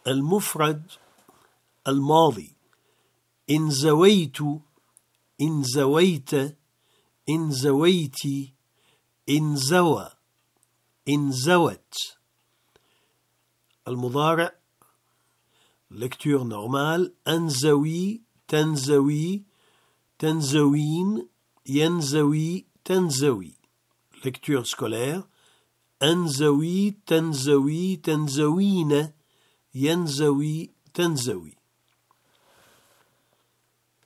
المفرد الماضي: انزويت، انزويت، انزويتي، انزوى، انزوت. المضارع: lecture normale: انزوي، تنزوي، تنزوين، ينزوي، تنزوي. lecture scolaire: انزوي، تنزوي، تنزوين، ينزوي، تنزوي.